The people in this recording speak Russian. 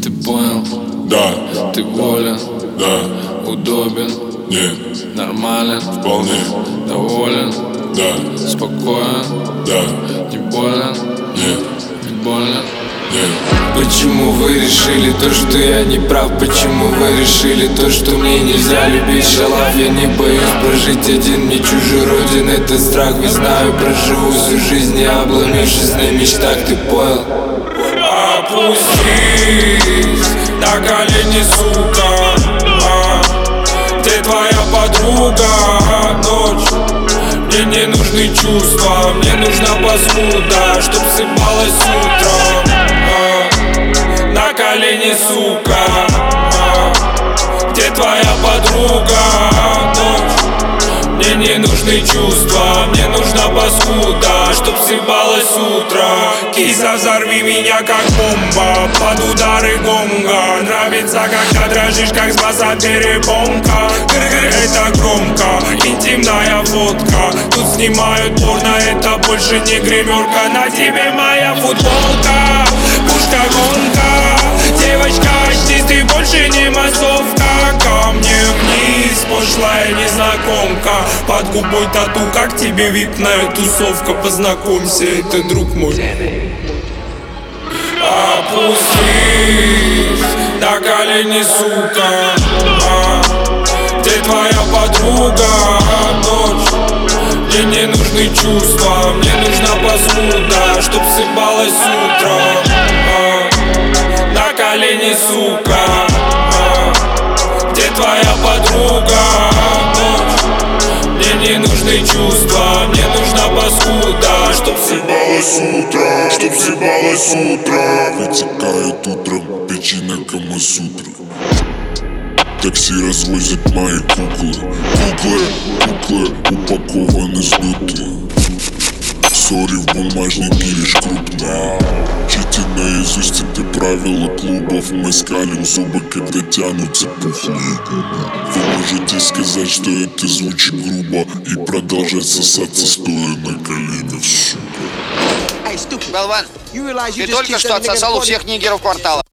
Ты понял? Да, Ты волен? да, Удобен? нет, Нормален? вполне, Доволен? да, Спокоен? да, Не болен? нет, Не больно? нет. Почему вы решили то, что я не прав? Почему вы решили то, что мне нельзя любить шалав? Я не боюсь прожить один, мне чужой родин это страх. Ведь знаю, проживу всю жизнь, не обломившись на мечтах. Ты понял? Опустись на колени, сука. Где твоя подруга? Ночь. Мне не нужны чувства, мне нужна паскуда, чтоб сыпалась утром. На колени, сука. Где твоя подруга? Ночь. Мне не нужны чувства, мне нужна паскуда, чтоб сыпалось утро. Киза, взорви меня как бомба под удары гонга. Нравится, когда дрожишь, как с баса перепонка. Гр-гр, это громко, интимная фотка. Тут снимают порно, это больше не гримерка. На тебе моя футболка, пушка гонка. Девочка, очнись, ты больше не массовка. Ко мне вниз, пошлая незнакомка. Под губой тату, как тебе випная тусовка. Познакомься, это друг мой. Опустись на колени, сука. Где твоя подруга? Ночь. Мне не нужны чувства, мне нужна паскуда, чтоб сыпалось утром. На колени, сука. Где твоя подруга? Ночь. Мне не нужны чувства, мне нужна паскуда, чтоб Сыпалось утро, чтоб сыпалось утро. Вытекает утром печень Камасутры. Такси развозят мои куклы. Куклы упакованы, сдутые. Сори, в бумажнике лишь крупные. Чити наизусть это правила клубов. Мы скалим зубы, когда тянутся пухлые губы. Вы можете сказать, что это звучит грубо, и продолжать сосаться, стоя на коленях, сука. Болван, ты только что отсосал у всех нигеров квартала.